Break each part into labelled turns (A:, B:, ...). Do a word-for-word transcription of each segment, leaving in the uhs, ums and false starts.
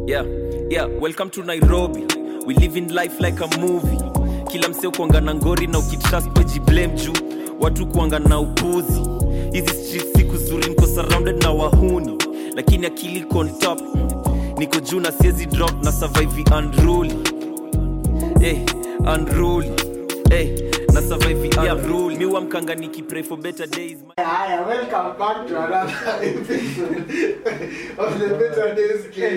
A: Yeah, yeah, welcome to Nairobi. We live in life like a movie. Kila mseo kuanga na ngori na ukitrust peji blame juu watu kuanga na upuzi. Hizi streets siku zuri niko surrounded na wahuni, lakini akili iko on top. Niko juu na siezi drop na survive unruly. Eh, hey, unruly. Eh, hey, na survive unruly. Mi wa mkanga niki pray for better days.
B: Hi, welcome back to another episode of the Better Days Game.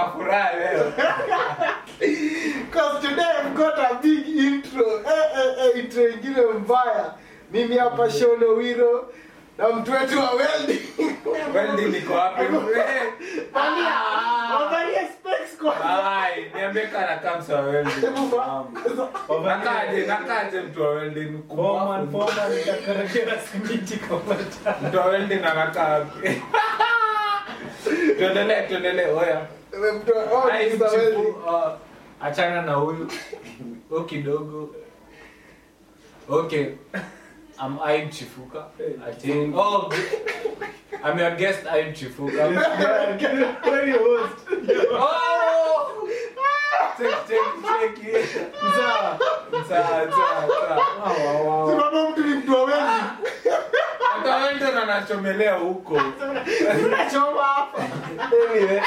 B: Because today I've got a big intro. Eh, eh, eh, intro ingine mbaya. Mimi hapa Shono Wiro na mtu wetu wa welding.
C: Welding niko wapi?
B: Bania, wavalia specs kwa.
C: Hai, niambie kana kamsa welding. Nakaje, nakaje mtu wa welding
D: kumwafu. Foreman, foreman nikakaragera simiti kapata.
C: Mtu wa welding anakaa wapi? Tuendelee, tuendelee, oya.
B: Mtu wa welding.
C: Achana na huyu. O kidogo. Okay. I'm Aim Chifuka. I think. Oh, I'm your guest, Aim Chifuka.
D: Where you host?
C: Oh! Take, take, take it. Za, za, za, za.
B: Wow, wow. Sababu mtu ni mtu wa welding.
C: Hata wewe ndo unachomelea huko.
B: Unachoma hapa.
C: Anyway.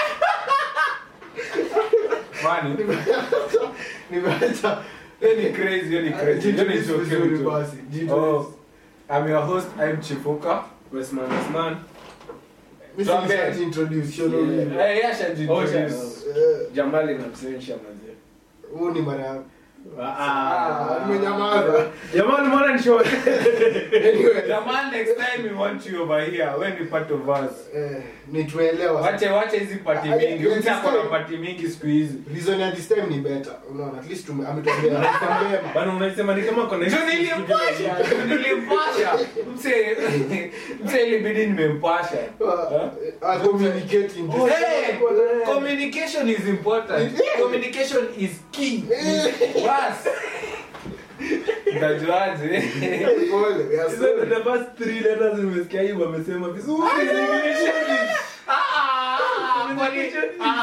C: Mani.
B: Nimeacha.
C: Any crazy, any crazy. Any joke. Oh, I'm your host, I'm Chifuka.
D: Westman, Westman.
B: Mister Nisha introduce Shono Wiro.
C: Hey, yeah, should introduce.
D: Jamali na msensha mazee.
B: Huu ni mara.
D: Ah,
B: nimenyamaza.
D: Jamali mbona ni show?
B: Anyway,
C: Jamal, next time we want you over here when we part of us.
B: Eh, nituelewa.
C: Wache wache hizi party mingi. Unataka kuna party mingi siku hizi.
B: Reason ya this time ni better. Unaona, at least tume ametuambia ametuambia.
D: Bana unasema ni kama kuna
C: Ndio nilimpasha. Nilimpasha. Mse mse ilibidi nimempasha.
B: Uh, communicating.
C: Hey, communication is important. Communication is key. Bas. Ndajuaje?
B: Pole, ya
D: sasa the first three letters nimesikia hiyo wamesema vizuri.
C: Ah ah. Communication.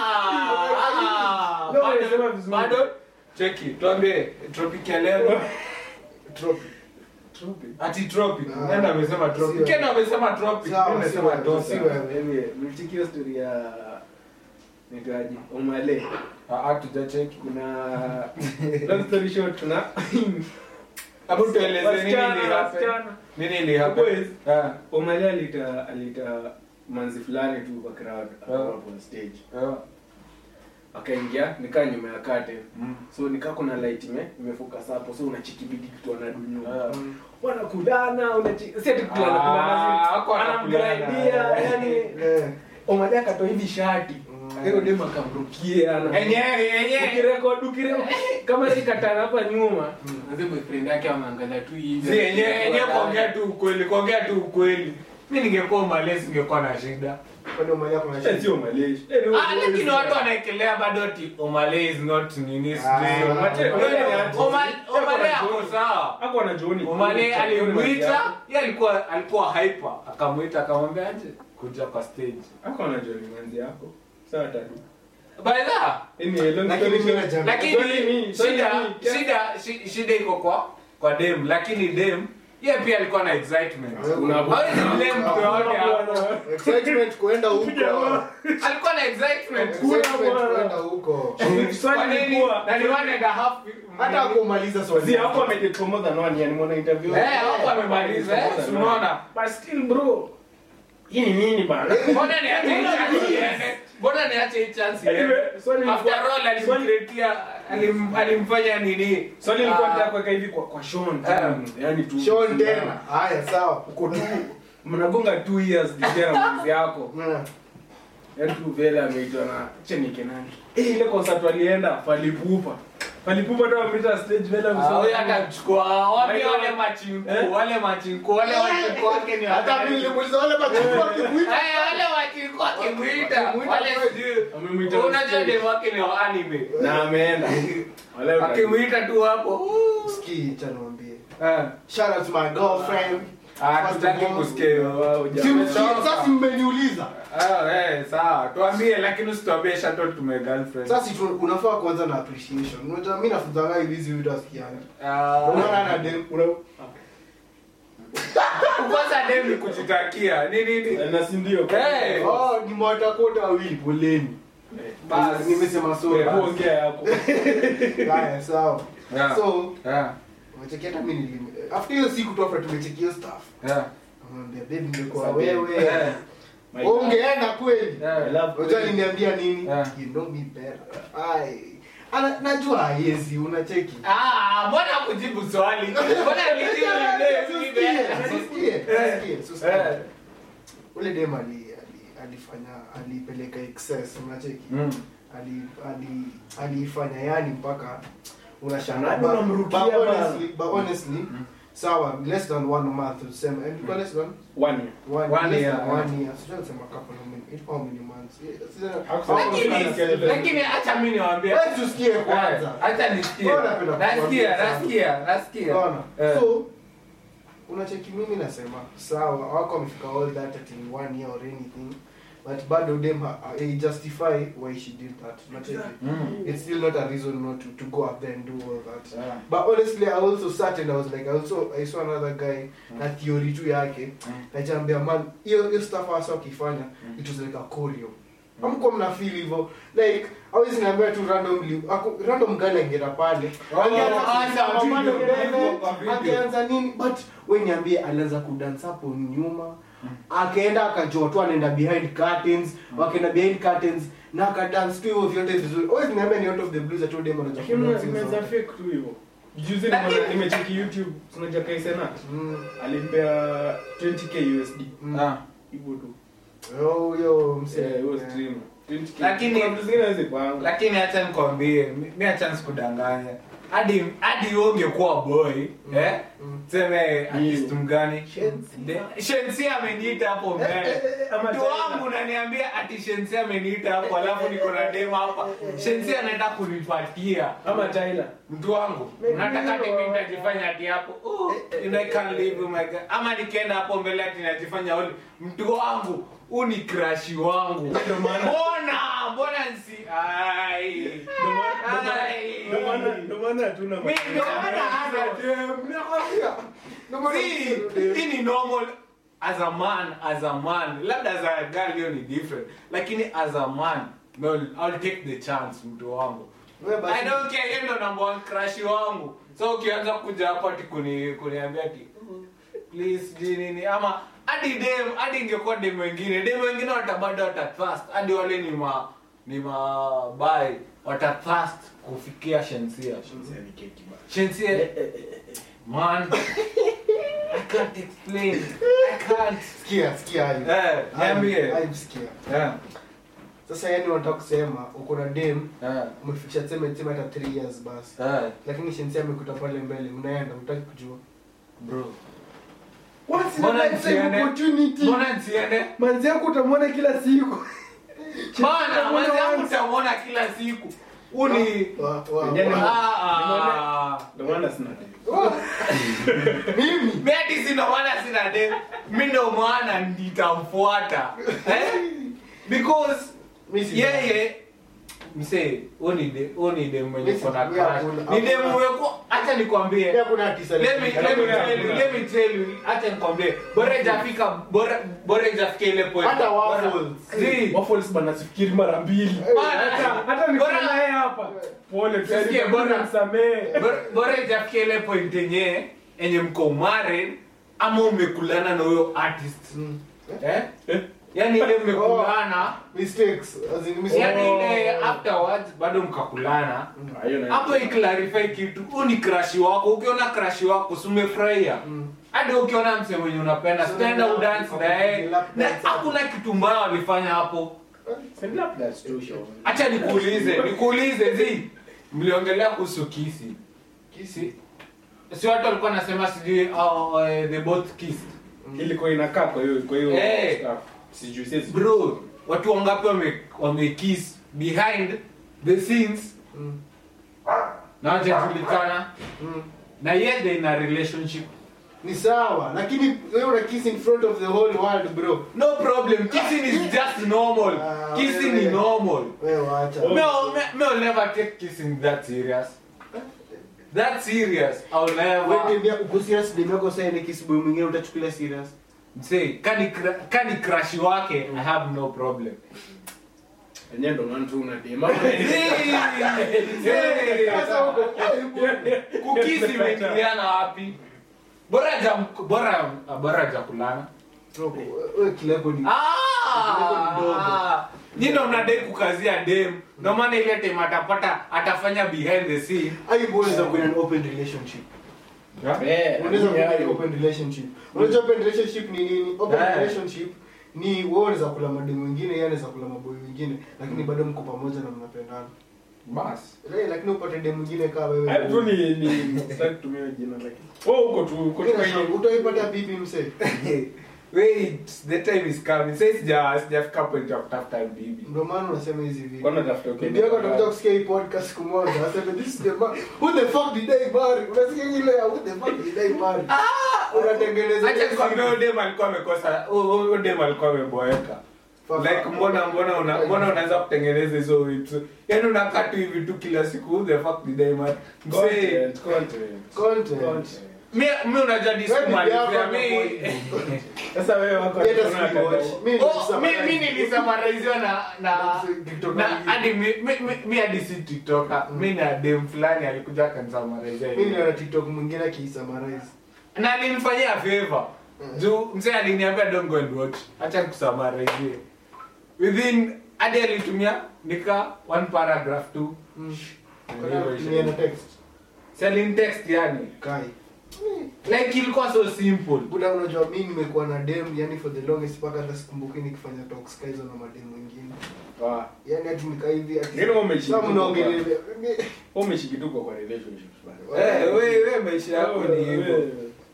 C: Ah.
D: No, wamesema vizuri.
C: Bado cheki. Tuambie tropic ya leo.
B: Tropic.
C: Tropic. Ati tropic. Nenda amesema tropic. Kena amesema tropic. Mimi nimesema dosi.
D: Anyway, mlichikio story ya nitaji Omale.
C: Ah, tujacheki.
D: Kuna long story short tuna
C: Hapo tueleze nini ni hapa. Nini ni hapa?
D: Ah, Omale alita alita manzi fulani tu kwa crowd hapo on stage.
C: Ah.
D: Akaingia nikaa nyuma ya curtain. So nikaa kuna light ime imefocus hapo, so unachikibidi kitu anadunyo. Wanakudana, unachiki sio kulala kulala.
C: Hako
D: anamgraidia yani Omale akatoa hivi shati. Leo dema kamrukia ana.
C: Enyewe enyewe.
D: Ukirekod ukire kama sikatana hapa nyuma. Ndio boyfriend yake ameangalia tu hivi.
C: Si enyewe enyewe kuongea tu ukweli, kuongea tu ukweli. Mimi ningekuwa Malezi ningekuwa na shida.
B: Kwani Omale kuna shida?
D: Sio Malezi.
C: Ah, lakini watu wanaekelea bado ati Omale is not nini
B: Ah,
C: Omale Omale hapo sawa.
D: Hapo anajioni.
C: Omale alimuita, yeye alikuwa alikuwa hyper. Akamuita akamwambia aje kuja kwa stage.
D: Hapo anajioni manzi yako. Sawa tatu.
C: Baada
D: Ini long story short.
C: lakini shida shida shida iko kwa kwa dem, lakini dem yeye pia alikuwa na excitement. Hawezi blame mtu yote hapo.
B: Excitement kuenda huko.
C: Alikuwa na excitement
B: Kuenda huko.
C: Kwa nini? Na ni one and a half.
B: Hata kumaliza swali.
D: Si hapo ameje more than one, yani mwana interview.
C: Eh, hapo amemaliza, eh, unaona?
D: But still bro. Hii ni nini bana?
C: Mbona ni ati chance? Mbona ni ati chance? After all alimkreatia alimfanya nini?
D: Swali lilikuwa nataka kuweka hivi kwa kwa Sean. Yaani tu.
B: Sean tena. Haya sawa. Uko tu
D: Mnagonga two years distance mwizi yako. Yaani tu vile ameitwa na Chenike nani. Eh, ile concert walienda Falipupa. Falipupa ndio amepita stage vile
C: amesema. Wewe atachukua wale wale machinko, wale machinko, wale machinko wake ni
B: hata mimi nilimuuliza wale machinko wake muita.
C: Eh, wale machinko wake muita. Wale
D: amemuita.
C: Unajua ndio wake ni anime.
D: Na ameenda.
C: Wale akimuita tu hapo.
B: Sikii cha niambie.
C: Eh,
B: shout out to my girlfriend.
C: Ah, tutaki kusikia wao
B: jamaa. Sasa mmeniuliza.
C: Ah, eh, sawa. Tuambie lakini usituambie shato tume girlfriend.
B: Sasa si unafaa kwanza na appreciation. Unajua mimi nafunzanga hizi vitu asikiana.
C: Ah,
B: Unaona na dem una
C: kwanza dem ni kujitakia. Ni nini?
D: Na si ndio?
C: Eh.
B: oh ni mwatakota wawili poleni.
D: Basi
B: Nimesema sorry.
D: wewe ongea yako.
B: Haya sawa.
C: Yeah.
B: So,
C: Yeah.
B: umechekia hata mimi nilim. After hiyo siku tu after tumechekia stuff.
C: Yeah.
B: Amwambia baby nimekuwa
D: Sabi.
B: wewe.
C: Yeah.
B: Ungeenda kweli.
C: Yeah.
D: I love
B: Unajua aliniambia nini?
C: Yeah.
B: You know me better. Ai. Ana najua haiezi unacheki.
C: Ah, mbona kujibu swali? Mbona nijibu
B: Susikie. Ule dem ali ali- alifanya alipeleka excess unacheki.
C: Mm.
B: Ali ali alifanya yani mpaka unashangaa.
D: Nani unamrukia
B: But
D: bana?
B: honestly, but honestly, sawa less than one month tuseme. And ilikuwa less than
D: One year.
B: one,
C: One
B: less
C: year,
B: than
C: yeah.
B: one year. Sijui kusema couple of many, how many months.
C: Lakini lakini acha mimi niwaambie.
B: Wewe tusikie kwanza.
C: Acha nisikie.
B: Wewe unapenda
C: Nasikia,
B: kuambia sana.
C: nasikia, nasikia.
B: Unaona?
C: Eh.
B: So unacheki mimi nasema sawa wako wamefika all that at in one year or anything but bado dem ha- ha- justify why she did that unacheki
C: Mm.
B: it's still not a reason not to, to go up there and do all that
C: Yeah.
B: but honestly I also sat and I was like I also I saw another guy na theory tu yake najambia man hiyo hiyo stuff hasa ukifanya it was like a choreo amko mna feel hivyo like hawezi niambia tu randomly ako random guy angera pale
C: Oh,
B: angeanza
C: anza
B: kusema
C: video,
B: mambo mbele,
C: kwa video.
B: angeanza nini but wewe niambie alianza kudance hapo nyuma akaenda akajua tu anaenda behind curtains wakaenda behind curtains na akadance tu hivyo vyote vizuri always niambia ni out of the blues at all dem anajua
D: Lakini
B: kudance
D: unaweza
B: hizo.
D: fake tu hivyo. Juzi
C: Lakini-
D: nimeona nimecheki YouTube, unajua Kaisena
B: Mm.
D: alimpea twenty K U S D.
B: Mm.
C: Ah.
D: Hivyo tu.
B: yo yo mse
D: Eh, huyo streamer. twenty K.
C: Lakini-
D: Kuna vitu zingine hawezi panga.
C: Lakini acha nikwambie, mimi acha nisikudanganye. Hadi hadi wewe ungekuwa boy, eh?
B: Mm.
C: Seme artist mgani?
B: Shensi.
C: De- Shensi ameniita hapo mbele.
D: ama
C: Mtu
D: China.
C: wangu unaniambia ati Shensi ameniita hapo alafu niko na dem hapa. Shensi anaenda kunipatia.
D: Ama Tyler.
C: Mtu wangu, unataka ati mimi nitajifanya ati hapo. Oh, I can't live oh my God. Ama nikienda hapo mbele ati najifanya oli. Mtu wangu, huu ni crush wangu.
D: Ndio maana-
C: Mbona? Mbona nsi? Ai.
D: Ndio maana-
C: Ai.
D: ndio maana- ndio maana hatuna
C: Mimi
D: mapenzi.
C: naona hana dem. Nakwambia. See, hii ni normal as a man, as a man. Labda as a girl hiyo ni different. Lakini as a man, no, I'll take the chance mtu wangu.
B: Wewe basi-
C: I don't care, yeye ndo number one crush wangu. So ukianza kuja hapa ati kuni kuniambia ati please di nini ama hadi dem hadi ingekuwa dem wengine. Dem wengine watabada watathirst. Hadi wale ni ma ni mabai watathirst kufikia Shensia.
D: Shensia ni keki bana.
C: Shensia man I can't explain. I can't.
B: sikia sikia hayo
C: Eh, niambie.
B: hayo sikia
C: Yeah.
B: sasa yani unataka kusema uko na dem
C: Yeah.
B: umefikisha tuseme tuseme hata three years basi
C: Yeah.
B: lakini Shensi amekuta pale mbele unaenda unataka kujua
C: Bro.
B: what's
C: Mbona
B: the next
C: nisiende?
B: opportunity
C: Mbona nisiende?
B: manzi yako utamwona kila siku
C: Bana, mwanzo yangu utamwona kila siku. Uni
B: Wa- wa-
D: Yaani-
B: wa-
C: ah ah.
D: Ndio maana sina dem.
B: mimi
C: Mimi hadi sina maana sina dem. Mimi ndo maana nitamfuata. Eh? Because
B: mimi sina-
C: yeye mse oni de oni de mwenye
B: Listen,
C: kona
B: we are
C: crush.
B: full-
C: Ni dem umeko acha nikwambie.
B: Pia kuna artist
C: Let me let me
D: Hakuna,
C: tell you,
D: hakuna.
C: let me tell you, acha nikwambie. Bora ijafika bora bora ijafika ile point.
B: Hata
C: Bora-
B: waffles.
C: See,
D: Waffles bana sifikiri mara mbili.
C: Bana,
D: Hata hata niko
C: bora-
D: naye hapa. Pole tu.
C: Tusikie,
D: yani
C: bora-
D: msamee.
C: Bora- bora ijafikia ile point yenye enye mko married ama umekulana na huyo artist
B: Mm.
C: eh?
D: Eh?
C: Yani ile mmekulana
B: mistakes as in mistakes
C: yani ile afterwards bado mkakulana
D: Hiyo na.
C: hapo iklarify kitu huu ni crush wako ukiona crush wako si umefurahia
B: Mm.
C: hadi ukiona mse mwenye unapenda sitaenda udance na yeye na hakuna kitu mbaya walifanya hapo.
D: Send up that true show.
C: Acha nikuulize nikuulize zi mliongelea kuhusu kisi
B: kisi
C: si watu walikuwa nasema sijui uh, they both kissed.
D: Ilikuwa inakaa kwa hiyo kwa hiyo
C: Eh.
D: stuff. Sijui sisi.
C: Bro, watu wangapi wame wame kiss behind the scenes
B: Mm.
C: na hawajajulikana
B: Mm.
C: na yet they in a relationship.
B: Ni sawa, lakini wewe una kiss in front of the whole world bro.
C: No problem. Kissing is just normal.
B: Ah,
C: Kissing
B: wewe.
C: is normal.
B: Wewe wacha.
C: Me, me, me will never take kissing that serious. That serious. I'll
B: Wewe
C: never.
B: niambia uko serious demu yako sasa ni kiss boy mwingine utachukulia serious.
C: Say, kani cra- kani crush wake, I have no problem.
D: Enyewe ndo maana tu una dema.
B: Sasa huko
C: Kukisi imeingiliana wapi? Bora ja bora bora ja kulana.
B: wewe kileko ni
C: Ah! Nino unadai kukazia dem. Ndio maana ile time atapata atafanya behind the scene.
B: ai bora za kuwa in an open relationship.
D: Eh,
B: Unaweza kuwa in
D: hayo.
B: open relationship. Unajua open relationship ni nini? Open
C: Eh.
B: relationship ni wewe unaweza kula mademu wengine, yeye anaweza kula maboy wengine, lakini bado mko pamoja na mnapendana.
C: Bas.
B: Eh, lakini upate demu mwingine kama wewe.
D: Hayo tu ni ni sitaki kutumia jina lakini. Oh, uko tu uko tu kwenye
B: Utaipata bibi mse.
C: Wait, the time is coming. Says ja sijafika point ya kutafuta bibi.
B: Ndio maana unasema hizi vitu.
D: Kwa nini tafuta
B: Bibi yako atakuja kusikia hii podcast siku moja. Asema this is the man. Who the fuck did I marry? Unasikia ile ya who the fuck did I marry? Ah, unatengeneza.
C: Acha nikwambie huyo dem alikuwa amekosa. Huyo dem alikuwa ameboeka. Like mbona mbona una mbona unaweza kutengeneza hizo vitu? Yaani unakaa tu hivi tu kila siku who the fuck did I marry? Say
D: content, content.
B: Content.
D: Content.
C: mi mi unajua disco malizia mi
D: Sasa wewe wako
B: Let us
D: kuna
B: rewatch.
D: kaka.
B: Mimi
C: Oh, mi mi nilisamariziwa na na
B: TikTok
C: na
B: video.
C: hadi mi mi- mi- mi hadi si TikToker. Mi na dem fulani alikuja akanisamarize.
B: mimi na TikTok mwingine akiisummarize.
C: Na alinifanyia favor.
B: Mm.
C: Juu mzee aliniambia don't go and watch. Acha nikusamarize. Within hadi alitumia nika one paragraph tu.
B: Mm.
C: Ndio
B: Kuna
C: hivyo
B: ni
C: ishe.
B: na text.
C: Selling text yani.
B: Kai.
C: Like ilikuwa so simple.
B: Buda unajua mimi nimekuwa na dem yani for the longest mpaka hata sikumbuki nikifanya talks kaizo na madem wengine.
D: Ah,
B: Yani ati nika hivi ati.
D: Neno umeshika.
B: Sasa mnaongelea.
D: wewe umeshikituka kwa relationships bana.
C: Eh, wewe wewe maisha yako ni hivyo.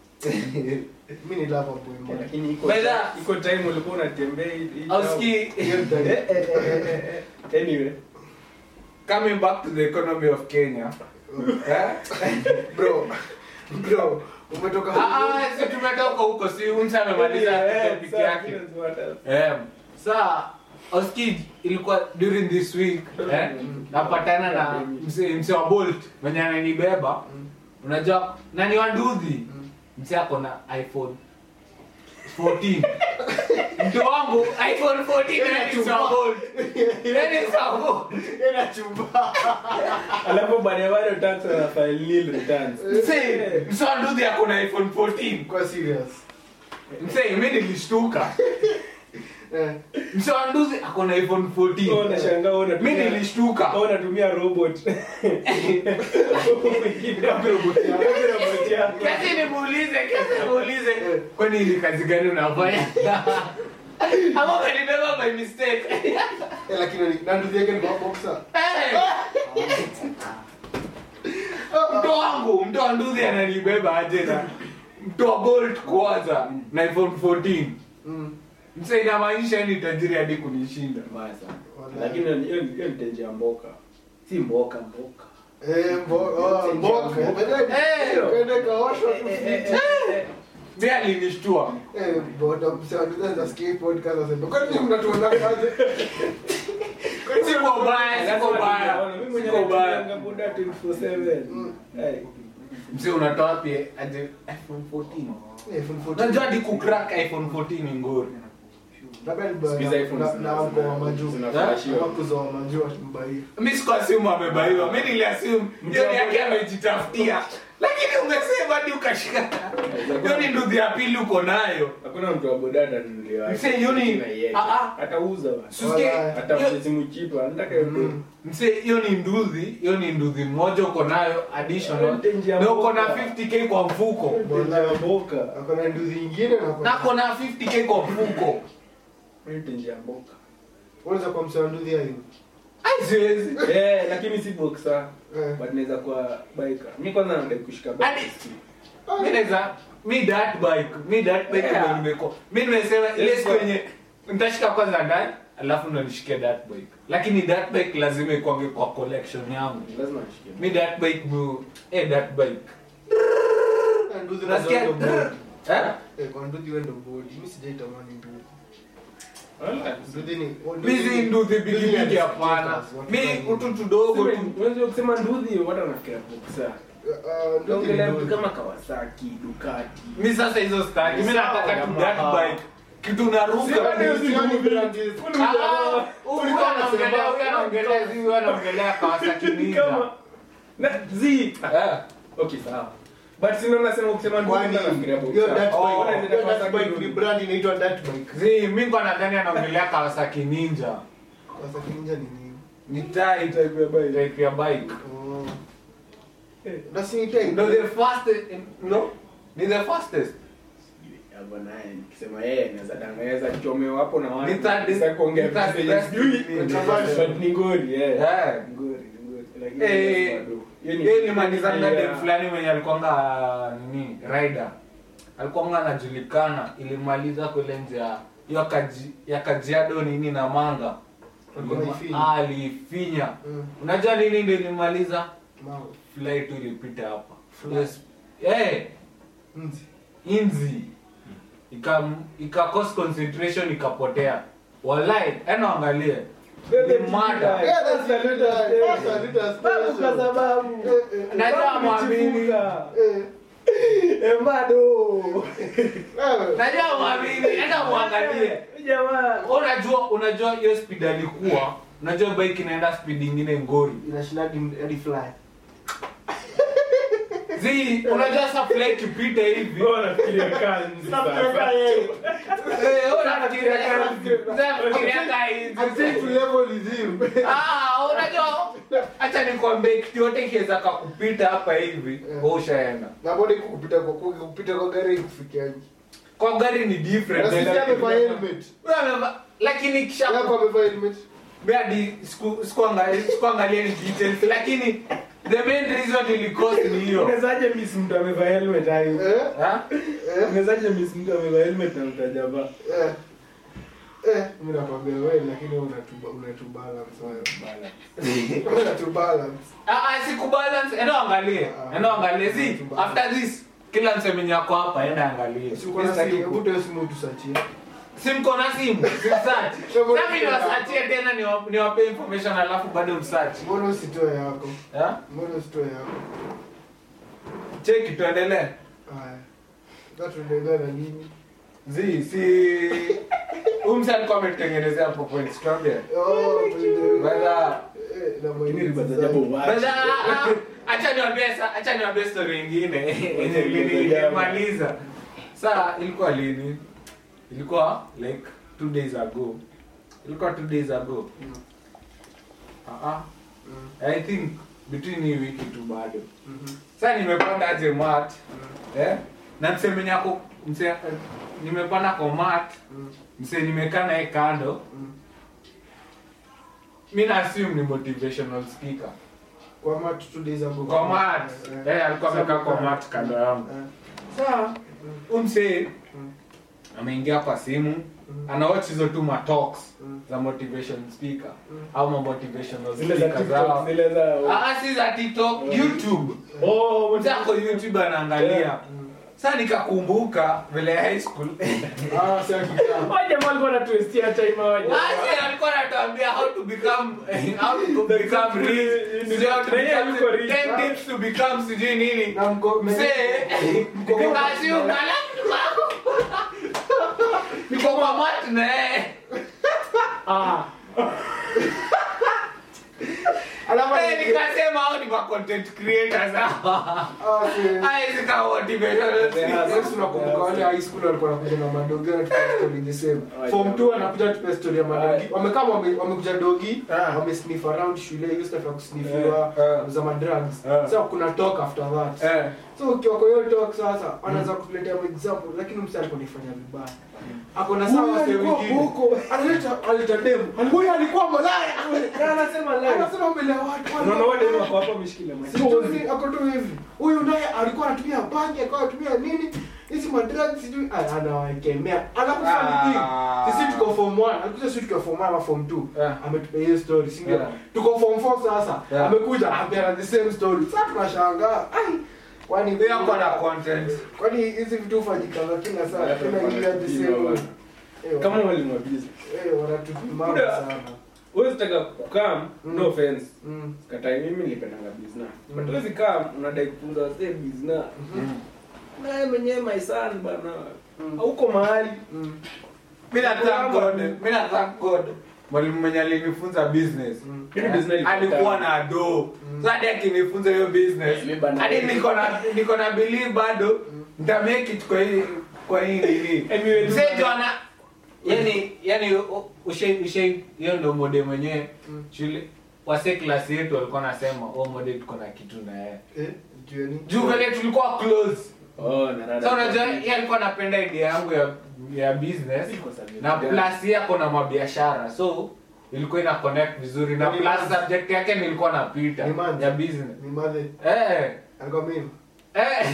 B: Mimi ni lover boy man.
D: Lakini iko
C: By the-
D: iko time ulikuwa unatembea hii.
C: Auski
B: Hiyo time.
D: Anyway,
C: coming back to the economy of Kenya. Eh?
B: Bro. Bro, umetoka
C: Ah, ah, si tumetoka huko si umse amemaliza topic yake. Eh. Saa Auski ilikuwa during this week, eh? Napatana na mse mse wa Bolt mwenye ananibeba. Unajua nani wanduthi? Mse ako na iPhone fourteen. Mtu wangu iPhone fourteen ni mse wa Bolt. Ni mse wa Bolt.
B: Ina chumba.
D: Alafu baada ya wale tax na file nil returns.
C: Mse, mse wa nduthi ako na iPhone fourteen.
B: Kwa serious.
C: Mse, mimi nilishtuka.
B: Eh.
C: Mse wa nduthi ako na iPhone fourteen.
D: Wewe unashangaa wewe unatumia.
C: Mimi nilishtuka.
D: Wewe unatumia robot.
C: Kesi nimuulize, kesi nimuulize. Kwani ile kazi gani unafanya? Ama umenibeba by mistake.
B: Eh, lakini ni- na ndugu yake ni kwa boxer.
C: Eh. Mtu wangu, mtu wa nduthi ananibeba aje na mtu wa Bolt kwanza na iPhone fourteen.
B: Mm.
C: Mse inamaanisha ni tajiri hadi kunishinda.
D: Mbaya sana.
B: Wallahi.
D: Lakini hiyo hiyo ni tenje ya mboka. Si mboka mboka.
B: Eh, mbo, oh, mboka.
C: Eh.
B: Kwenda kaosho tu fiti.
C: Mimi alinishtua.
B: Eh, boda msema ndio skate podcast sasa. Kwa nini mnatuona kaje?
C: Siko baya, siko baya.
D: Mimi
C: Siko baya.
D: mwenyewe boda twenty four seven.
B: Mm.
D: Eh.
C: Mse unatoa wapi aje iPhone fourteen?
B: Eh, iPhone fourteen.
C: Unajua hadi kucrack iPhone fourteen ni ngori.
B: Labda ni
D: Siku hizi
B: ba-
D: iPhone
B: na-
D: zina-
B: na uko wa majuu.
D: zinaflashiwa.
B: Kama kuzo wa majuu atimbai.
C: Mimi sikuassume amebaiwa. Mimi niliassume ndio yake amejitafutia. Lakini umesema hadi ukashika. Hiyo ni nduthi ya pili uko nayo.
D: Hakuna mtu wa boda ananunuliwa.
C: Mse, hiyo ni- ah, ah.
D: atauza basi.
C: Susikie.
D: Hata
C: hiyo-
D: mzimu mchipa anataka yote.
B: Mm.
C: Mse hiyo ni nduthi, hiyo ni nduthi moja uko nayo additional.
D: Nje ya
C: Na uko na
D: mboka.
C: fifty k kwa mfuko.
D: Tenje ya mboka.
B: Ako na nduzi nyingine na
C: Na uko na fifty k kwa mfuko.
D: Tenje ya mboka.
B: unaweza kwa msema nduzi hayo.
C: Ai siwezi.
D: Eh, lakini si boxer.
B: Eh.
D: But naweza kwa biker. Mimi kwanza nataka kushika bike.
C: Hadi mimi naweza mi that bike, mi that bike
D: Yeah.
C: ndio nimeko. Mimi nimesema ile
D: Yes,
C: siku
D: sir.
C: yenye nitashika kwanza ndani, alafu ndo nishikie that bike. Lakini that bike lazima ikuange kwa collection yangu.
D: Lazima nishike.
C: Mi that bike mu eh that bike.
B: nduthi
C: Nasikia
B: ndo bodi.
C: eh
B: Eh, kwa nduthi wewe ndo bodi. Mimi sijaitamani nduthi.
D: Wala.
B: Nduthi ni
C: busy nduthi bigi bigi hapana mimi utu tudogo tu
D: Unaweza kusema nduthi watu wanafikiria boxer.
B: Uh, nduthi
D: Ongelea
B: ni
D: vitu
B: nduthi.
D: kama Kawasaki, Ducati.
C: mimi sasa hizo staki mimi nataka tu dirt bike kitu naruka ulikuwa unaongelea huyu anaongelea zi huyu anaongelea Kawasaki Ninja
D: Kama na zi.
C: eh
D: Okay, sawa. But sina nasema kusema nduthi
B: Kwani
D: nafikiria
B: hiyo
D: boxer.
B: dirt
C: Oh,
B: bike,
D: wanaenda
B: hiyo dirt
D: Kawasaki
B: bike ni
D: nduthi.
B: brand inaitwa dirt bike.
C: zi mimi kwa nadhani anaongelea Kawasaki Ninja
B: Kawasaki Ninja ni nini?
C: ni tight
D: Type ya bike.
C: type ya bike
B: Oh. That's ni type.
C: no the fastest no ni the fastest
D: Hapo naye nikisema yeye anaweza danganya kuchomewa hapo na watu.
C: Ni third-
D: Sasa kuongea
C: ni third
D: vitu
C: best
D: sijui.
C: in-
B: Controversial.
D: But ni ngori, yeah.
C: eh
D: Ngori, ngori. Lakini
C: Eh,
D: bado.
C: yeye ni malizanga
D: Yeah.
C: dem fulani mwenye alikuanga nini rider alikuanga anajulikana ilimaliza kule nje ya hiyo kaji ya Kajiado nini na Manga
B: Alikuwa
C: Ilima-
B: anaifinya.
C: ah, alifinya
B: Mm.
C: unajua nini ndio ilimaliza
B: Mawe.
C: flight tu ilipita hapa
B: Fly.
C: yes eh
B: Nzi.
C: inzi ika ika cause concentration ikapotea wallahi ena angalie ni mada
B: Yeah, that's a little- that's a little
D: Babu kwa
B: special.
D: sababu.
B: Eh, eh,
C: najua mwamini
D: Chifuka.
B: eh.
D: Eh, bado.
B: Eh.
C: najua mwamini enda muangalie
D: Jamaa.
C: unajua unajua hiyo speed alikuwa unajua bike inaenda speed ingine ngori
B: Inashinda hadi- hadi fly.
C: zi unajua sasa flight kipita hivi
D: Wewe unafikiria kanzi
B: Nafikiria
D: sasa.
B: yeye.
C: eh unafikiria unafikiria
B: I think to
C: hivi
B: level with him.
C: ah unajua acha nikwambie kitu yote kiweza kakupita hapa hivi wewe ushaenda
B: Na bodi kupita kwa kwa- kupita kwa gari kufikiaje?
C: kwa gari ni different
B: Na sisi amevaa helmet.
C: Wewe ameva- lakini kisha
B: Yako amevaa helmet.
C: Badi siku sikuangalia sikuangalia ni details lakini the main reason ilikosi ni hiyo.
D: Unawezaje miss mtu amevaa helmet hayo?
B: Eh?
C: Ha?
B: Eh?
D: Unawezaje miss mtu amevaa helmet na utajavaa?
B: Eh. Eh, mimi nakwambia wewe lakini wewe unatuba unatubalance wewe. Unatubalance.
C: Ah ah sikubalance enda angalie. Enda angalie si after this kila msemi yako hapa enda angalie.
B: Si uko na simu, hebu toa simu tusachie.
C: Sim kona simu, sim search. Sasa ni wasachie tena ni wa- ni wape information alafu bado msearch.
B: Mbona usitoe yako?
C: Ha?
B: Mbona usitoe yako?
C: Cheki tuendelee.
B: Haya. Sasa tuendelee na nini?
C: Zi si umsa alikuwa ametengenezea hapo points tuambie.
B: Oh,
C: Bada
B: eh, na
D: Lakini
B: mwingine
D: riba za jambo wacha.
C: Bada acha niwaambie sa acha niwaambie story nyingine yenye nilimaliza. Sasa ilikuwa lini? Ilikuwa like two days ago. Ilikuwa two days ago. Ah ah. I think between hii wiki tu bado. Sasa nimepanda aje mat. Eh? Na mseme nyako mse nimepanda kwa mat. Mse nimekaa naye kando. Mimi na assume ni motivational speaker.
B: Kwa mat two days ago.
C: Kwa mat. Eh, alikuwa amekaa kwa mat kando yangu. Sasa umse ameingia kwa simu ana watch hizo tu ma talks za motivation speaker au ma motivational
D: Zile za
C: speaker zao.
D: TikTok, zile za
C: Ah ah, si za TikTok, YouTube.
D: Oh,
C: Mtako YouTube anaangalia.
D: Yeah.
C: Sasa nikakumbuka vile high school.
B: Ah, sasa kitaa.
D: Wale jamaa walikuwa wanatuestia time hawa jamaa.
C: Asi alikuwa anatuambia how to become how to become rich. Sijui how to
D: Na yeye yuko
C: become
D: rich.
C: ten tips to become sijui nini.
B: Na mko
C: Mzee, kasi ungala mtu wako. Niko kwa mat na yeye.
D: Ah.
B: Alama
C: Eh, nikasema hao ni ma content creators hapa.
B: Ah, si.
C: Haizi kama motivational speaker.
B: Sisi tunakumbuka wale high school walikuwa wanakuja na madogi na tupa story the same. Form two anakuja tupa story ya madogi. Wamekaa wame- wamekuja dogi,
C: Ah.
B: wame sniff around shule, hiyo stuff ya kusniffiwa
C: Eh, eh.
B: za madrugs.
C: Eh.
B: Sasa kuna talk after that.
C: Eh.
B: So ukiwa kwa hiyo talk sasa anaanza kutuletea example lakini msee alikuwa anafanya vibaya. Hapo na sawa wase wengine. Analeta analeta demo. Huyu alikuwa malaya.
D: Na anasema live.
B: Anasema mbele ya watu.
D: Unaona wale wako hapa wameshikilia mic.
B: Sijui ako tu hivi. Huyu naye alikuwa anatumia bangi, alikuwa anatumia nini? Hizi madrugs sijui ah, anawakemea. Anakufanya
C: Ah.
B: nini? Sisi tuko form one, alikuja sisi tuko form one ama form two.
C: Yeah.
B: Ametupa hiyo story, si ndio?
C: Yeah.
B: Tuko form four sasa.
C: Yeah.
B: Amekuja ampia the same story. Sasa tunashangaa. Ai, Kwani
E: Wewe uko na content.
B: Kwani hizi vitu hufanyika kila saa tena ile ya disable.
D: Kama walimu wa business.
B: Eh, wanatupima sana.
D: Wewe unataka kukam, no offense.
B: Mm.
D: Katai mimi nilipendanga business. But wewe kama unadai kufunza wase business. Na mwenyewe my son bana. Hauko mahali.
B: Mm.
E: Mimi na thank God. Mimi na thank God. Mwalimu mwenye alinifunza business.
D: Mimi business
E: Alikuwa na do. Sasa hadi akinifunza hiyo business. Hadi niko na niko na believe bado nita make it kwa hii kwa hii nini. Sasa Joana yani yani ushe ushe hiyo ndo mode mwenyewe shule wase class yetu walikuwa nasema oh mode tuko na kitu na yeye.
B: Eh, jioni.
E: Juu vile tulikuwa close.
D: Oh, na rada.
E: Sasa unajua yeye alikuwa anapenda idea yangu ya ya business na plus yako na mabiashara. So ilikuwa ina connect vizuri na plus subject yake nilikuwa napita ya business.
B: Ni madhe.
E: Eh.
B: Alikuwa mimi.
E: Eh.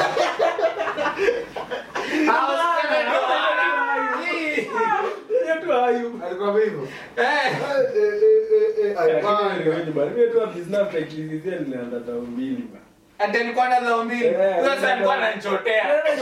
D: Yetu hayo.
B: Alikuwa mimi.
E: Eh.
B: Eh eh eh
D: Lakini bado mimi tu business tekizizia nilianza tao mbili ba.
E: Ati alikuwa na zao mbili. Sasa alikuwa ananichotea.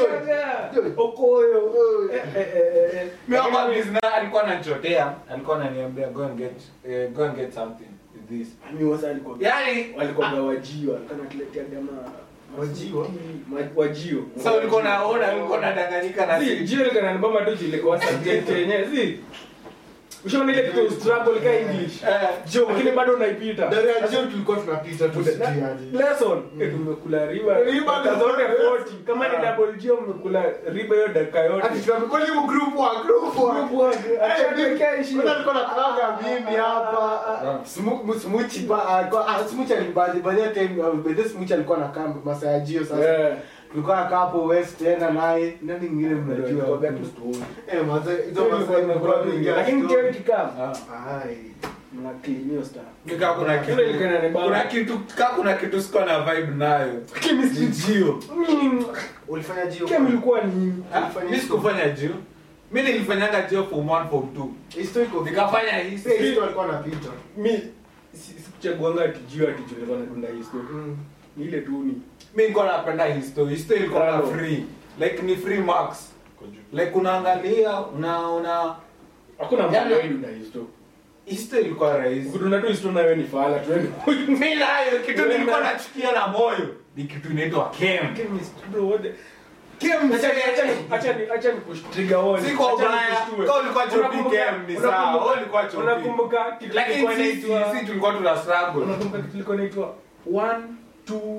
D: Okoyo.
E: Mimi kama business alikuwa ananichotea, alikuwa ananiambia go and get uh, go and get something with this.
D: Mimi wasa alikuwa.
E: Yaani
D: walikuwa wajiwa, kana tuletea jamaa
B: wajiwa,
D: wajio.
E: Sasa ulikuwa unaona ulikuwa unadanganyika na
D: si jio ile kana nibamba tu ile kwa subject yenyewe, si ushaona ile kitu struggle ka English.
E: Eh,
D: jio lakini bado unaipita.
B: Ndani ya jio tulikuwa tunapita tu sitiaje.
D: Lesson, tumekula riba.
B: Riba
D: zote arobaini. Kama ni double jio umekula riba hiyo dakika yote.
B: Ati tunapita ni group wa group wa
D: Group wa. Acha kaishi.
B: Mbona alikuwa anakaanga mimi hapa? Smuchi smuchi ba ah smuchi alibadi baada time baada smuchi alikuwa anakaa masaa ya jio sasa. Tulikuwa nakaa hapo West tena naye nani mwingine mnajua
D: kwa back to story.
B: Eh maza hizo masaa imekuwa mingi.
D: Lakini kile kikam.
B: Ai.
D: Mna clean stuff.
E: Kika kuna kitu
D: Kile ile kana
E: kuna kitu kaka kuna kitu siko na vibe nayo.
D: Chemistry
E: jio.
B: Ulifanya jio?
D: Kama ilikuwa nini?
E: Mimi sikufanya jio. Mimi nilifanyanga jio form one form two.
B: Historical.
E: Nikafanya history.
B: History alikuwa anapita.
D: Mimi sikuchaguanga tijio atijio na dunda history. Ni ile tu ni.
E: Mimi nilikuwa napenda history. History ilikuwa
D: Bravo.
E: free. Like ni free marks. Like unaangalia una una
D: Hakuna mambo ya dunda history.
E: history ilikuwa rahisi.
D: Kudunda tu history nayo ni fala tu.
E: Mimi nayo kitu nilikuwa nachukia na moyo. Ni kitu inaitwa chem.
D: Chemistry bro wote.
E: Chem
D: Acha acha acha ni acha ni kushtriga wao.
E: Siko baya. Kama ulikuwa chopi chem ni sawa. Wewe ulikuwa chopi.
D: Unakumbuka kitu
E: Lakini
D: kilikuwa
E: sisi
D: inaitwa
E: sisi tulikuwa tuna struggle.
D: unakumbuka kitu kilikuwa inaitwa one two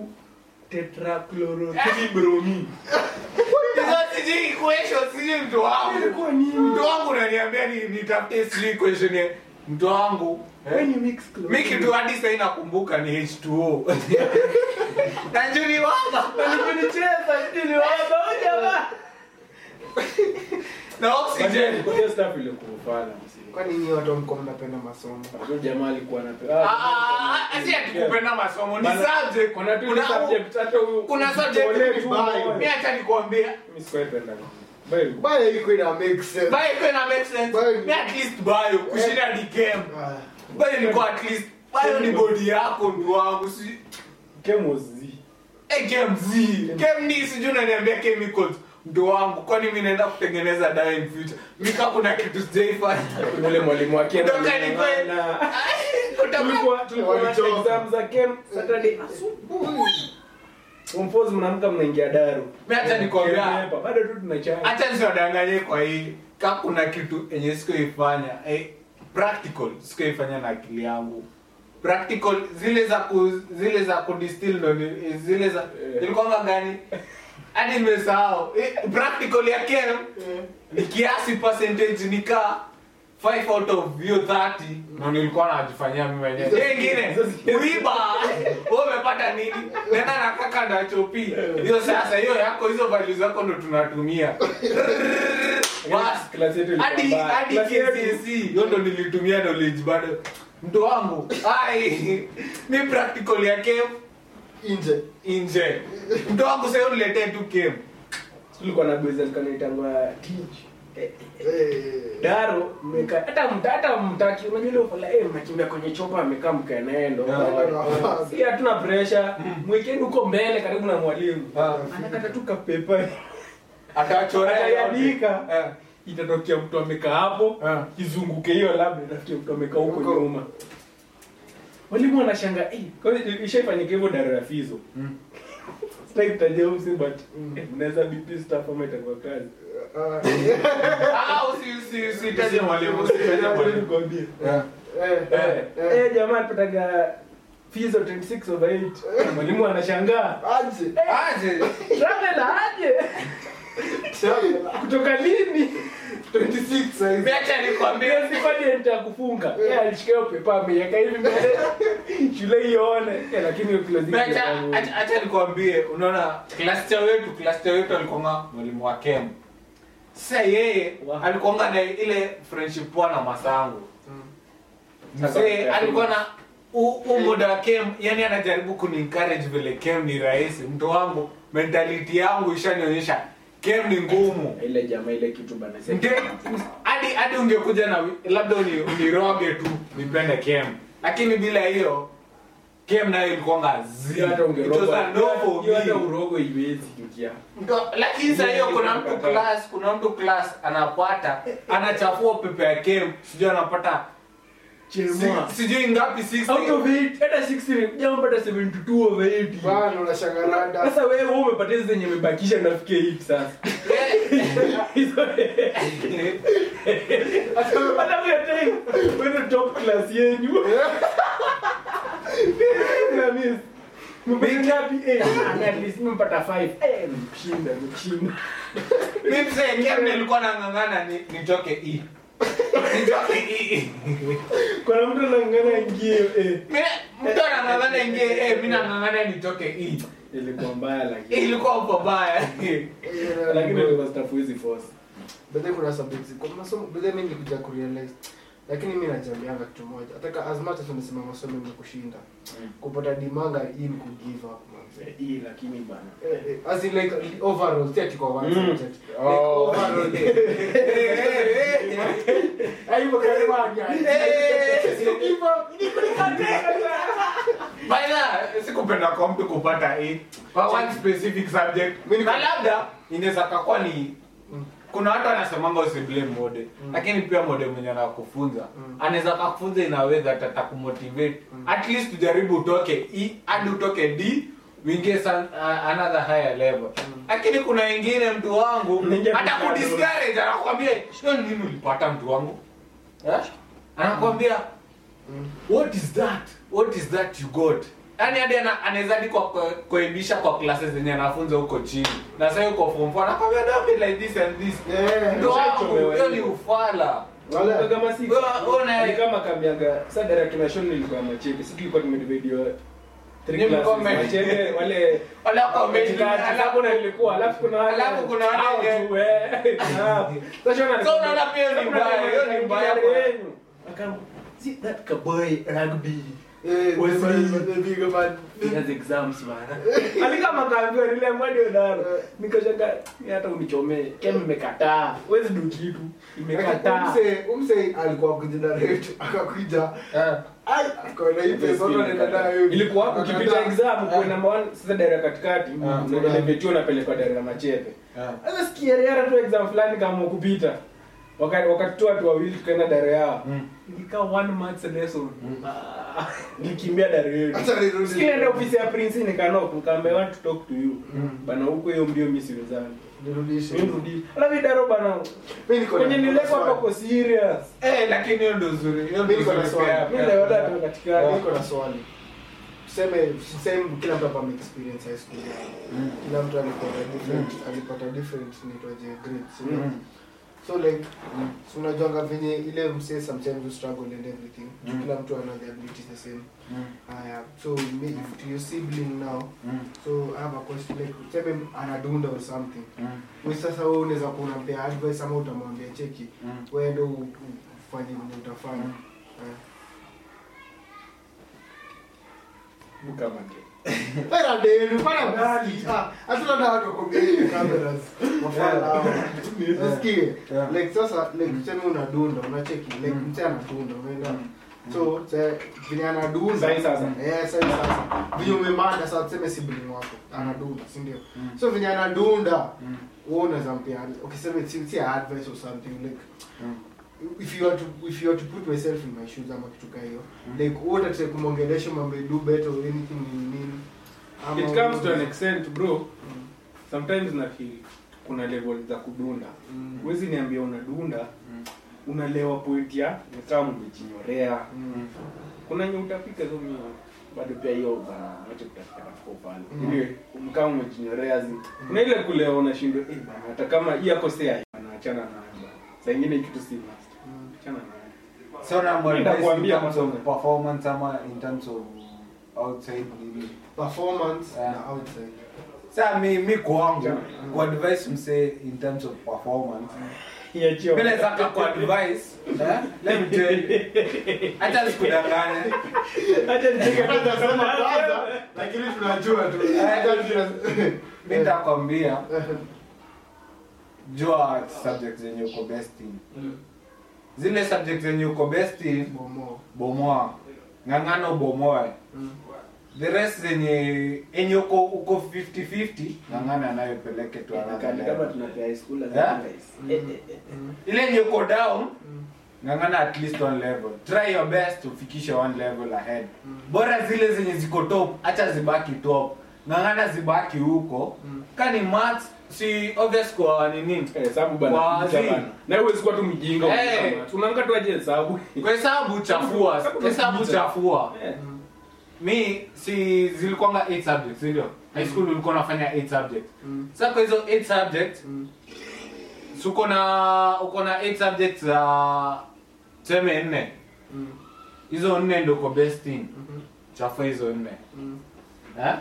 D: tetrachlorothiobromine.
E: Hizo sijui equation sijui mtu wangu.
D: Ilikuwa nini?
E: Mtu wangu unaniambia ni nitafute sijui equation ya mtu wangu.
D: When you mix
E: Mimi kitu hadi sasa nakumbuka ni H two O. Na njuni wanga.
D: Nilicheza niliwaza jamaa.
E: Na oxygen.
D: Kwa hiyo staff ile kufanya msini.
B: Kwa nini watu mko mnapenda masomo?
D: Huyo jamaa alikuwa anapewa.
E: Ah ah, asi atikupenda masomo ni subject.
D: Kuna tu subject hata huyo.
E: Kuna subject mimi acha nikwambia.
D: Mimi sikuipenda. Bye.
B: Baya iko ina make sense.
E: Bio iko ina make sense.
B: Bio-
E: Mimi at least bio kushinda di chem.
B: Ah.
E: Bio ni kwa at least bio ni body yako ndio wangu si
D: Kemozi.
E: eh chem Z. Chem ni sijui unaniambia chemicals ndio wangu kwani mimi naenda kutengeneza dawa in future. Mimi kama kuna kitu sijaifanya.
D: Yule mwalimu wake
E: Ndio kani kweli.
D: tulikuwa tulikuwa na
B: Walichoka.
D: exam za chem Saturday asubuhi. Umpozi mnaamka mnaingia daru.
E: Mimi acha nikwambia.
D: Hapa bado tu tunachana.
E: Acha nisidanganye kwa hii. Kama kuna kitu yenye sikuifanya eh practical sikuifanya na akili yangu. Practical zile za ku, zile za kudistill ndo ni- zile za ilikuwa gani? Hadi nimesahau. Eh, practical ya chem ni kiasi percentage nika five out of hiyo thirty na nilikuwa najifanyia mimi mwenyewe.
B: Hizo-
E: Eh ingine kuiba. Wewe umepata nini? Nenda na kaka ndo chopi. Hiyo sasa hiyo yako hizo values zako ndo tunatumia. Bas
D: Class yetu ilikuwa
E: hadi
D: mbaya.
E: hadi
D: Class yetu-
E: K C S E hiyo ndo nilitumia knowledge bado. Mtu wangu. Ai mi practical ya chem
B: Inje.
E: nje. Mtu wangu sasa uniletee tu chem.
D: tulikuwa na bweza kanaitangwa teach Daro meka hata mtata mtaki unajua ile ufala eh mnakimbia kwenye chopa amekaa mkae naye ndo. Si hatuna pressure. Mwekeni uko mbele karibu na mwalimu. Anakata tu kapepa.
E: Atachorea
D: Ataandika. Itatokea mtu amekaa hapo, kizunguke hiyo labda itafikia mtu amekaa huko nyuma. Walimu wanashangaa, eh, kwa hiyo ishafanyika hivyo Daro ya Fizo. Sitaki kutaja usi but unaweza B P staff ama itakuwa kazi.
E: Ah, usi usi usitaje mwalimu, usitaje mwalimu kwambie.
D: Eh, eh jamaa tutaga Fizo twenty-six over eight. Mwalimu anashangaa.
B: Aje.
E: Aje.
D: Travel aje. Kutoka lini?
B: twenty-six size.
E: Beacha nikwambie
D: Sifanye nitakufunga. Yeye alishikia pepa ameweka hivi mbele. Shule ione. Lakini hiyo closing.
E: Beacha acha nikwambie unaona class cha wetu class cha wetu alikuwa mwalimu wa Kem. Sasa yeye alikuwa na ile friendship poa na Masangu. Sasa alikuwa na umuda wa Kem, yani anajaribu kuni encourage vile Kem ni rahisi. Mtu wangu mentality yangu ishanionyesha Kem ni ngumu.
D: Ile jamaa ile kitu bana sasa.
E: Hadi hadi ungekuja na labda uniroge tu nipende Kem. Lakini bila hiyo Kem nayo ilikuwa ngazi.
D: Hata ungeroga.
E: Hiyo
D: hata urogo iwezi kukia.
E: Lakini sasa hiyo kuna mtu class, kuna mtu class anapata, anachafua pepe ya Kem, sijui anapata
D: Chemwa.
E: Sijui ngapi sixty.
D: Out of eight, hata sixty, jamaa pata seventy-two over eighty.
B: Bana unashangaa.
D: Sasa wewe wewe umepata hizo zenye umebakisha nafikia eight sasa. Hata wewe tena wewe top class yenu. Na miss. Mbona ngapi eight? At least nimepata five. Eh, mshinda, mshinda.
E: Mimi sasa Kem nilikuwa nangangana nitoke E. Nitoke E.
D: Kuna mtu anangangana ingie eh.
E: Mimi mtu anangangana ingie eh, mimi nangangana nitoke E.
D: Ilikuwa mbaya lakini.
E: Ilikuwa mbaya.
D: Lakini ilikuwa staff hizi force.
B: Bado kuna subjects. Kwa masomo bado mimi nilikuja kurealize. Lakini mimi najambianga kitu moja. Hata as much as tunasema masomo ni kushinda. Kupata dimanga hii ni ku give up man.
D: Hii lakini bana.
B: As in like overall take kwa one subject. Like overall. Aibu karibu
E: Eh, sio give up. Baina sikupenda kwa mtu kupata E kwa one specific subject. Na labda inaweza kuwa ni kuna watu wanasemanga usiblame mode, mm. Lakini pia mode mwenye anakufunza mm. Anaweza kukufunza in a way that atakumotivate mm. At least tujaribu utoke E hadi utoke D uingie uh, another higher level mm. Lakini kuna wengine mtu wangu hata kudiscourage anakuambia sio nini ulipata mtu wangu eh? Anakuambia mm. What is that? What is that you got? Yaani hadi anaweza hadi kwa kuibisha kwa classes zenye anafunza huko chini. Na sasa yuko form four anakwambia do like this and this. Ndio hiyo ni ufala.
D: Wala kama si. Ona kama kambianga sasa direct nation ilikuwa macheke. Sisi tulikuwa tumevideo three classes. Macheke wale
E: wale comment
D: alafu na ilikuwa alafu kuna
E: alafu kuna wale
D: sasa
E: unaona pia ni mbaya. Hiyo ni mbaya kwenu.
D: Akam see that kaboy rugby.
B: Eh, was the big man.
D: Has exams bana. Alika makaambiwa ile mwadi Daro. Nikashanga hata unichomee. Kem imekataa. Huwezi do kitu. Imekataa.
B: Umse umse alikuwa kujidarate akakuja. Eh. Ai, akaona hii pesa ndo nenda nayo.
D: Ilikuwa hapo ukipita exam kwa number one sasa dara katikati. Unaenda vetio unapelekwa dara machepe. Sasa sikia yara tu exam fulani kama ukupita. Wakati wakati tu watu wawili tukaenda dara yao. Nikaa one month lesson. Ah, nikimbia dara yetu. Sikia ndio ofisi ya prince nikanoa nikamwambia I want to talk to you. Bana huko hiyo mbio mimi siwezani.
B: Nirudishe.
D: Nirudi. Alafu daro bana.
B: Mimi niko
D: kwenye nilekwa hapa kwa serious.
E: Eh, lakini hiyo ndio nzuri. Hiyo ndio nzuri pia.
D: Mimi leo dada katika
B: niko na swali. Tuseme same kila mtu hapa ame experience high school. Kila mtu alipata different alipata different nitoje grades. So like mm. So unajuanga venye ile mse sometimes you struggle and everything. Mm. Kila mtu ana the abilities the same. Haya. Mm. Uh, so me if to your sibling now. Mm. So I have a question like sema anadunda or something. Mm. Wewe sasa wewe unaweza kunampea advice ama utamwambia cheki. Mm. Wewe ndio ufanye nini utafanya. Mm. Uh.
D: Kama ndio.
B: Para denu, para basi. Ah, hatuna na watu kwa cameras. Wafala. Nisikie. Like sasa like mchana unadunda, unacheki like mchana anadunda, unaelewa? So, sasa vile anadunda.
D: Sasa sasa.
B: Eh, sasa sasa. Vile umemada sasa tuseme sibling wako anadunda, si ndio? So vile anadunda, wewe unaweza mpea. Ukisema si si advice or something like if you are to if you are to put myself in my shoes ama kitu kama hiyo like what atake kumongelesha mambo do better or anything in nini
D: It comes to an extent bro. Mm. Sometimes na feel kuna level za kudunda. Mm. Huwezi niambia unadunda. Mm. Unalewa point ya kama umejinyorea. Mm. Kuna nye utapika hizo mimi bado pia hiyo bana acha kutafuta kwa pale. Mm. Ile kama umejinyorea zi. Kuna ile kulewa unashindwa eh bana hata kama hii yako sea anaachana nayo. Saa nyingine kitu si must. Achana nayo.
E: So na mwalimu
D: Nitakwambia
E: in terms of performance ama in terms of outside maybe
B: performance
E: yeah.
B: na outside.
E: Sasa mi mi kwangu kwa advice mse in terms of performance.
D: Ya chio.
E: Bila zaka kwa advice, eh? Let me tell you. Hata sikudanganya.
D: Acha niteke
B: Hata sema kwanza lakini tunajua tu. Hata
E: Mimi nitakwambia jua subjects zenye uko best in. Zile subjects zenye uko best in
B: bomo
E: bomoa. Ngangano bomoa. The rest zenye enye uko uko fifty fifty ngangana nayo peleke tu haraka
D: kama tunapea high school
E: yeah?
D: guys.
E: Ile yenye uko down ngangana at least one level. Try your best to fikisha one level ahead. Bora zile zenye ziko top acha zibaki top. Ngangana zibaki huko. Kani maths si obvious kwa nini?
D: Eh hesabu bana. Na wewe usikuwa tu mjinga
E: hey.
D: Tunaanga tu aje hesabu.
E: Kwa hesabu chafua. Hesabu chafua.
D: Yeah.
E: Mi si zilikuwa eight subjects ndio. High school ulikuwa unafanya eight subjects. Mm. Sasa kwa hizo eight subjects mm. Suko na uko na eight subjects za uh, seme nne. Mm. Hizo nne ndio kwa best thing. Mm-hmm. Chafua hizo nne. Mm. Eh?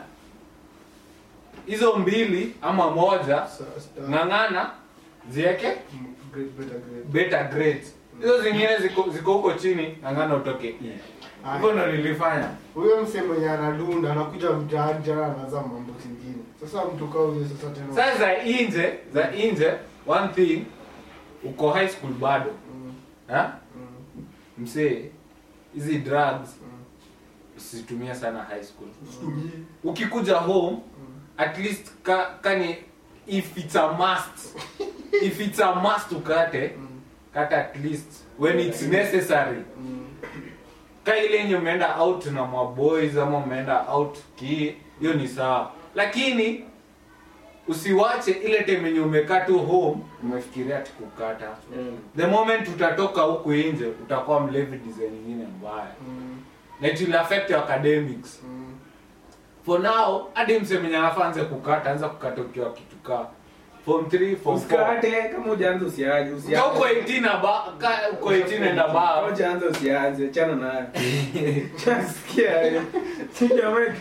E: Hizo mbili ama moja so, ngangana zieke
B: great better grade.
E: Better grade. Hizo zingine ziko ziko huko chini ngangana utoke E. Hivyo ndo nilifanya.
B: Huyo msemo mwenye anadunda anakuja mtaani jana anaanza mambo zingine. Sasa mtu kao huyo sasa tena.
E: Sasa za nje, za nje one thing uko high school bado. Mm. Ha? Mm. Msee hizi drugs mm. usitumia sana high school.
B: Usitumie.
E: Ukikuja home mm. at least ka, kani if it's a must. If it's a must ukate, mm. kata at least when it's necessary. Mm. Ka ile yenye umeenda out na maboys ama umeenda out ki hiyo ni sawa. Lakini usiwache ile time yenye umekaa tu home umefikiria ati kukata. Mm. The moment utatoka huku nje utakuwa mlevi design nyingine mbaya. Mm. Na it will affect your academics. Mm. For now hadi msemenya anaanza kukata, anza kukata ukiwa kitu ka form three form four.
D: Usikate kama hujaanza usiaje, usiaje.
E: Uko eighteen na ba, uko eighteen na ba.
D: Hujaanza usiaje, achana nayo. Chasikia. Sija wewe.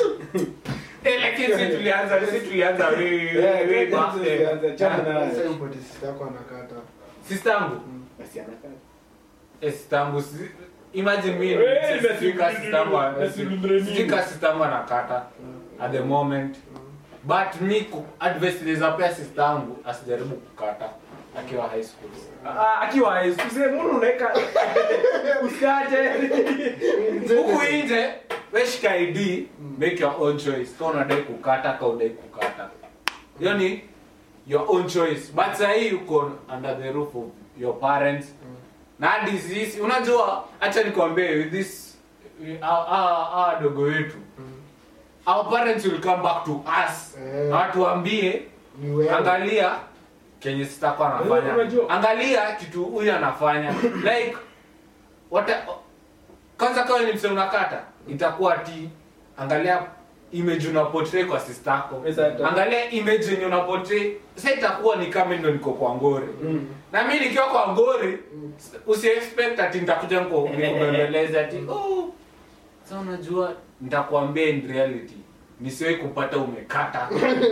E: Eh lakini sisi tulianza, sisi tulianza wewe. Wewe basi.
B: Achana nayo. Sasa upo sister yako anakata.
E: Sister yangu.
D: Basi anakata.
E: Eh sister yangu imagine me sika sister yangu. Sika sister yangu anakata at the moment. But me advice niliza pia sister yangu asijaribu kukata akiwa high school.
D: Ah akiwa high school sasa mbona unaweka usikate.
E: Huku nje wewe shika I D, make your own choice. Kama unadai kukata au unadai kukata. Hiyo ni your own choice. But sasa hii uko under the roof of your parents. Mm. Na disease unajua acha nikwambie with this ah ah dogo wetu. Mm. Our parents will come back to us. Eh. Na tuambie angalia kenye sitako anafanya. Angalia kitu huyu anafanya. Like what kwanza kama ni msemo unakata itakuwa ati angalia image una portray kwa sister yako. Angalia image yenye una portray sasa itakuwa ni kama ndo niko kwa ngori. Mm. Na mimi nikiwa kwa ngori mm. usi expect ati nitakuja niko nikubembeleza ati oh sasa unajua nitakwambia in reality nisiwe kupata umekata.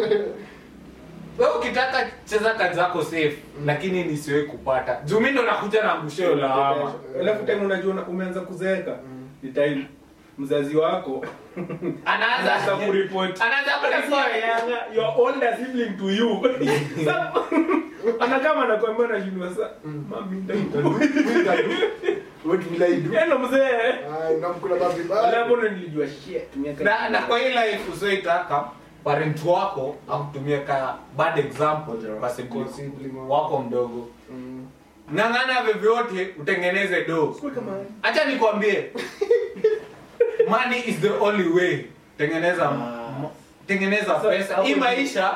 E: Wewe ukitaka cheza kazi zako safe mm. lakini nisiwe kupata. Juu mimi ndo nakuja na ngusheo la ama.
D: Alafu time unajua umeanza kuzeeka. Mm. Ni time mzazi wako
E: anaanza
D: anaanza kureport
E: anaanza kureport
D: Yanga, your older sibling to you. Sasa anakama anakuambia na shindwa sasa mami ndio
B: what will I do?
D: Yaani mzee
B: Ah, unamkula babi baba.
D: alafu ndo nilijua shit miaka
E: na na kwa hii life usioitaka parent wako akutumie ka bad example kwa sibling wako mdogo.
B: Mm.
E: Ng'ang'ana vyovyote utengeneze do.
D: kama
E: Acha nikwambie. Money is the only way. Tengeneza
D: Ah.
E: tengeneza
D: Sasa,
E: pesa.
D: hapo
E: Hii
D: ni-
E: maisha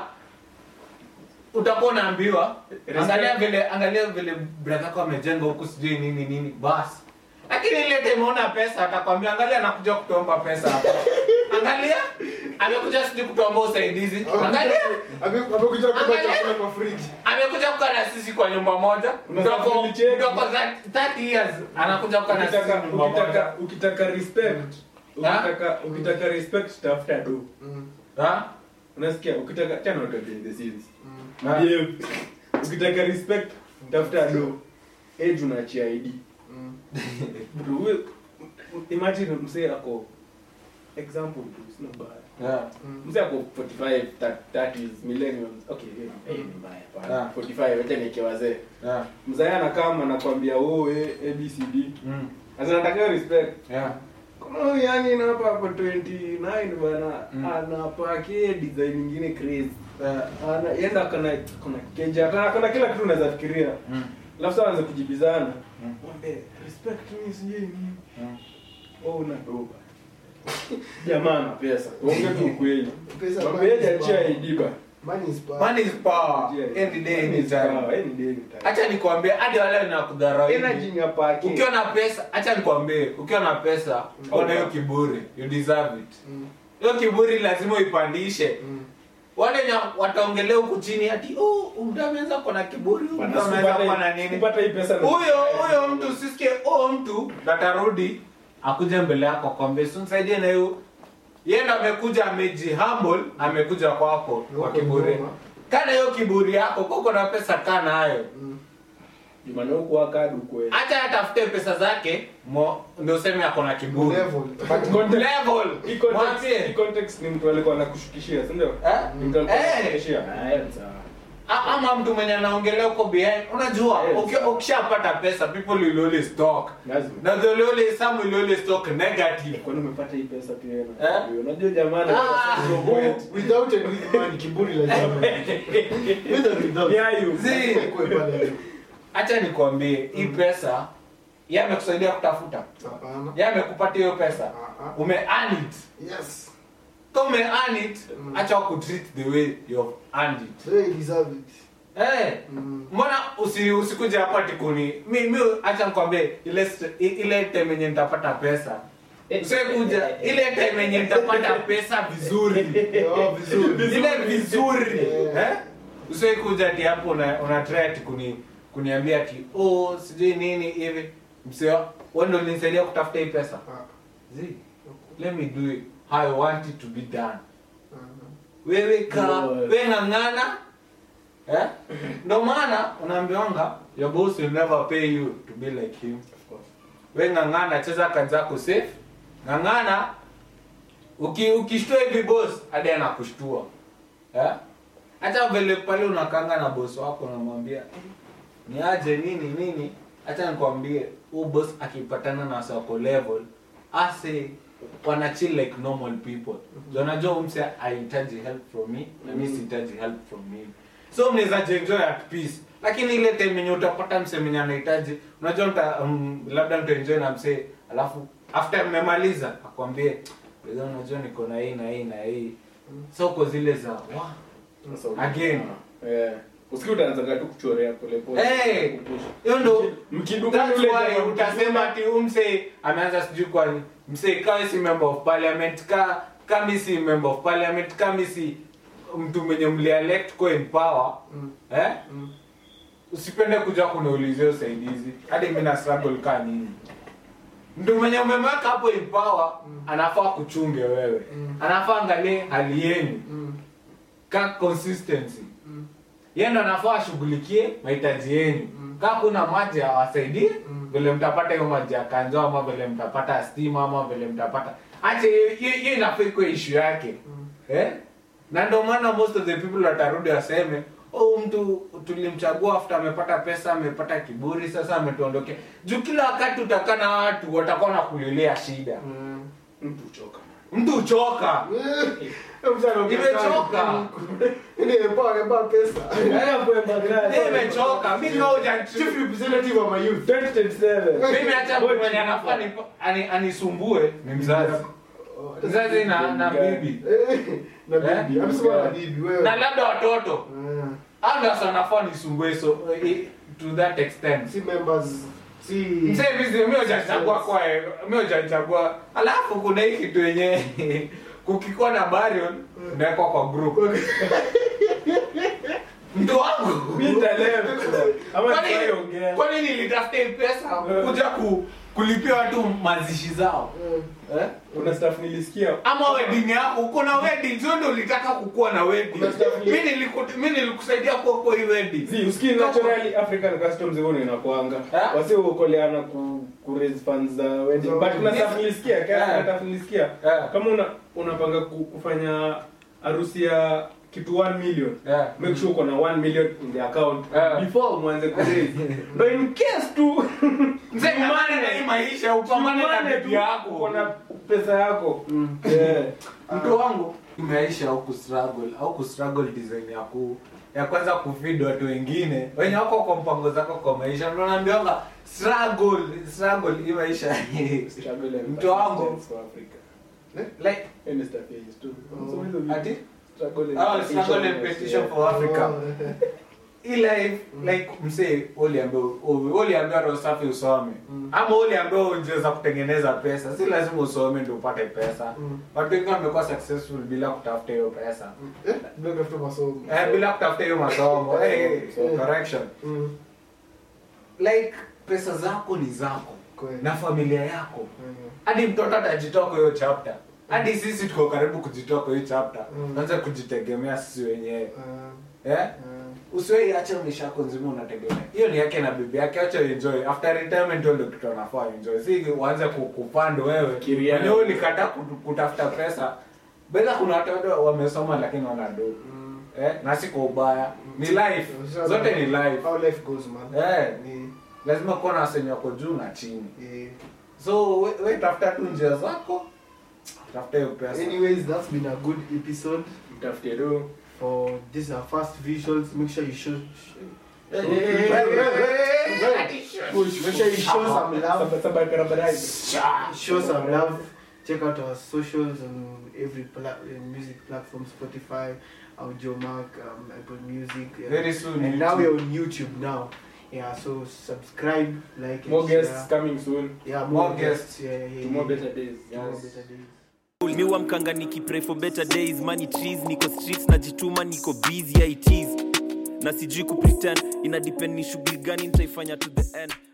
E: utakuwa unaambiwa
D: Respect.
E: angalia vile angalia vile brother yako amejenga huku sijui nini nini basi. Lakini ile time una pesa atakwambia angalia anakuja kutomba pesa hapa. Angalia amekuja sijui kutomba usaidizi. Angalia
B: Ame- amekuja kubeba
E: Angalia.
B: chakula kwa fridge.
E: amekuja kukaa na sisi kwa nyumba moja. Mtoko
D: Unasafiri
E: mtoko thirty years anakuja kukaa na sisi
D: ukitaka
E: nyumba moja.
D: ukitaka ukitaka respect
E: Ha?
D: ukitaka ukitaka respect tafuta do.
B: Mm.
E: Ha?
D: Unasikia ukitaka tena ndo the scenes.
B: Mm.
D: Ndio. Ukitaka respect tafuta do. Age unaachia I D.
B: Mm.
D: Bro, wewe imagine msee ako example tu sina baya.
E: Yeah.
D: Mzee ako forty-five that, that is millennials. Okay, eh ni mbaya
E: Yeah.
D: bana. forty-five acha nieke wazee.
E: Yeah.
D: Mzee anakaa anakuambia oh eh A B C D.
E: Mm.
D: Sasa nataka respect.
E: Yeah.
D: Kuna huyu yani na hapa hapo twenty-nine bana
E: Mm.
D: anapake design nyingine crazy.
E: Yeah.
D: Ana yenda kana kuna keja kana kuna kila kitu unaweza fikiria.
E: Mm.
D: Alafu sasa anza kujibizana.
E: Mm.
D: Mwambie respect me sije nini.
E: Mm.
D: Oh una doba. Jamaa na pesa. Ongea tu ukweli.
B: Pesa
D: Mwambie
B: money is
D: achia
B: power.
D: I D ba.
B: Money is power.
E: Money is power. Any day, any time.
D: Any day, any time.
E: Acha nikwambie hadi wale wanakudharau.
D: Energy ni hapa.
E: Ukiwa na pesa, acha nikwambie, ukiwa na pesa, ona hiyo kiburi, you deserve it.
B: Mm.
E: Hiyo kiburi lazima uipandishe.
B: Mm.
E: Wale wataongelea huku chini ati oh, mtu ameanza kuwa na kiburi, mtu ameanza kuwa na nini.
D: Kupata hii pesa.
E: Huyo huyo mtu usisikie oh mtu atarudi akuje mbele yako kwambie unisaidie na hiyo. Yeye ndo amekuja ameji humble, amekuja kwako kwa kiburi. Kana hiyo kiburi yako, uko na pesa kana hayo.
B: Mm.
D: Jumana huko akadu kweli.
E: Acha atafute pesa zake, mo ndio useme ako na kiburi.
B: Level.
D: But context
E: Level.
D: hii context,
E: Mwambie.
D: hii context ni mtu alikuwa anakushukishia, si ndio?
E: Eh?
D: Ni mtu alikuwa
E: Eh.
D: anakushukishia. Ah, sawa.
E: A- ama mtu mwenye anaongelea huko behind unajua
D: Yes.
E: uki- ukishapata pesa people will always talk
D: Lazima.
E: na they will always some will always talk negative.
D: Kwani umepata hii pesa pia
E: Eh?
D: na. Unajua jamaa
E: Ah.
D: na
B: Without and with money, kiburi lazima. With or without.
D: Yeah, you.
E: Zii.
B: Lazima ikuwe pale.
E: Acha nikwambie hii pesa yeye amekusaidia kutafuta,
B: Hapana.
E: yeye amekupatia hiyo pesa,
B: Ah, ah.
E: ume earn it.
B: Yes.
E: Kama ume earn it,
B: Mm.
E: acha kutreat the way you have earned it.
B: So you deserve it.
E: Eh,
B: Mm.
E: mbona usi usikuje hapa tikuni mi mi acha nikwambie ile st- i- ile time yenye nitapata pesa usikuja ile time yenye nitapata pesa vizuri
B: Oh, vizuri.
E: ile vizuri
B: Yeah.
E: eh usikuja ati hapo una, una try ati kuni kuniambia ati oh sijui nini hivi msio wewe ndio ulinisaidia kutafuta hii pesa
B: Ah.
E: zi let me do it how I want it to be done
B: Ah.
E: wewe ka
D: No.
E: wewe ng'ang'ana eh ndio maana unaambiwanga your boss will never pay you to be like him.
D: Of course.
E: Wewe ng'ang'ana, cheza kazi zako safe. Ng'ang'ana uki ukishtua hivi boss hadi anakushtua. Eh? Hata vile pale unakanga na boss wako unamwambia ni aje nini nini, acha nikwambie huyo boss akipatana na wako level ase wana chill like normal people. Mm-hmm. Unajua umse ahitaji help from me na mimi sihitaji help from me. So mnaweza enjoy at peace. Lakini ile time yenye utapata mse mwenye anahitaji, unajua mta um, labda mta enjoy na mse, alafu after mmemaliza akwambie, "Wewe unajua niko na hii na hii na hii." So uko zile za wa
D: Sasa
E: again.
D: Eh. Usikie utaanza tu kuchorea pole pole.
E: Eh.
D: Kupush.
E: Hiyo ndo
D: Mkiduka
E: that's
D: yule
E: why
D: jamaa
E: utasema ati umse ameanza sijui kwa mse kawe si member of parliament ka kama si member of parliament kama si mtu mwenye mlielect kwa in power.
B: Mm.
E: Eh?
B: Mm.
E: Usipende kuja kuniulizia usaidizi. Hadi mimi na struggle kaa nini. Mtu mwenye umemweka hapo in power
B: Mm.
E: anafaa kuchunge wewe.
B: Mm.
E: Anafaa angalie hali yenu.
B: Mm.
E: Ka consistency.
B: Mm.
E: Yeye ndo anafaa ashughulikie mahitaji yenu.
B: Mm.
E: Kama kuna maji hawasaidii, vile mtapata hiyo maji ya kanjo ama vile mtapata stima ama vile mtapata. Acha hiyo inafaa ikuwe issue yake. Eh? Na ndio maana most of the people watarudi waseme, "Oh, mtu tulimchagua after amepata pesa, amepata kiburi, sasa ametuondokea." Juu kila wakati utakaa na watu watakuwa na kulelea shida.
D: Mtu uchoka.
E: Mtu uchoka. Imechoka.
B: Ni epa epa pesa.
D: Haya kwa bagari.
E: Imechoka. Mimi ngoja
B: Chief representative of my youth.
D: twenty twenty-seven.
E: mimi hata mwenye anafaa ni ani anisumbue ni mzazi. Mzazi na na bibi.
B: Na bibi. Amesema na bibi wewe.
E: Na labda watoto. Hao ndio wanafaa nisumbue so to that extent.
B: Si members si
E: Mzee mimi mimi hujachagua kwa mimi hujachagua. Alafu kuna hii kitu yenye kukikuwa na barion nawekwa kwa group. Mtu wangu
D: Mimi leo. Ama
E: Kwani
D: niongea.
E: kwani nilitafuta hii pesa kuja ku, kulipia watu mazishi zao? Eh?
D: Kuna stuff nilisikia.
E: Ama wedding yako, uko na wedding, sio ndio ulitaka kukua na wedding. Mimi niliku mimi nilikusaidia kwa kwa hii wedding.
D: Si usikii naturally African customs zao inakuanga.
E: Eh?
D: Wasi ukoleana ku ku raise funds za wedding. But kuna stuff nilisikia, kama stuff nilisikia.
E: Eh.
D: Kama una unapanga ku- kufanya harusi ya kitu one million.
E: Yeah.
D: Make sure uko na one million in the account
E: Yeah.
D: before mwanze ku raise. But in case tu
E: Mzee pambana na hii maisha, upambane na bibi yako.
D: uko na pesa yako. Eh.
E: Mtu wangu maisha au kustruggle au kustruggle design ya ku ya kwanza kufeed watu wengine wenye wako kwa mpango zako kwa maisha ndio naambianga struggle struggle hii maisha
D: Struggle and
E: Mtu wangu.
D: persistence for Africa.
E: like
D: Any stuff here is too.
B: Oh.
D: So
E: ati
D: struggle and
E: oh
D: petition.
E: struggle and petition for Africa hii life like msee oli ambao oli ambao roho safi usome ama oli ambao unaweza kutengeneza pesa si lazima usome ndio upate pesa watu wengi wamekuwa successful bila kutafuta hiyo pesa
B: eh bila kutafuta masomo.
E: eh bila kutafuta hiyo masomo eh correction
B: Mm.
E: like pesa zako ni zako
B: Kweli.
E: na familia yako
B: Mm.
E: hadi mtoto atajitoka hiyo chapter hadi sisi tuko karibu kujitoka hiyo chapter
B: Mm.
E: tuanze kujitegemea sisi wenyewe
B: Uh,
E: eh
B: uh,
E: usiwe acha maisha yako nzima unategemea hiyo ni yake na bibi yake acha enjoy after retirement ndio ndio kitu anafaa enjoy si uanze kukupanda wewe
D: Kiria.
E: wewe ulikataa kut- kutafuta pesa bila kuna watu wado wamesoma lakini wana do
B: mm.
E: eh na si kwa ubaya ni life zote ni life
B: How life goes, man.
E: eh
B: Ni
E: lazima kuwa na wasenye wako juu na chini
B: eh.
E: so we, we tafuta tu njia zako tafuta hiyo pesa
B: Anyways, that's been a good episode.
D: Mtafutie do.
B: For this our first visuals, make sure you show.
E: Eh, eh, eh, eh, eh,
B: Push. Make sure you show some love.
D: Saba saba karabara.
B: Show some love. Check out our socials on every pla- uh, music platform: Spotify, Audiomack, um, Apple Music. Yeah.
E: Very soon,
B: And now
E: YouTube.
B: we're on YouTube now. Yeah, so subscribe, like,
D: More
B: and
D: guests
B: share.
D: coming soon.
B: Yeah, more,
E: More
B: guests.
E: guests.
B: Yeah, yeah,
D: To more
B: yeah.
D: better days.
B: Yeah, more
E: Yes.
B: better days.
A: mi wamkanga nikipray for better days money trees niko streets najituma niko busy it is na sijui kupretend ina depend ni shughuli gani nitaifanya to the end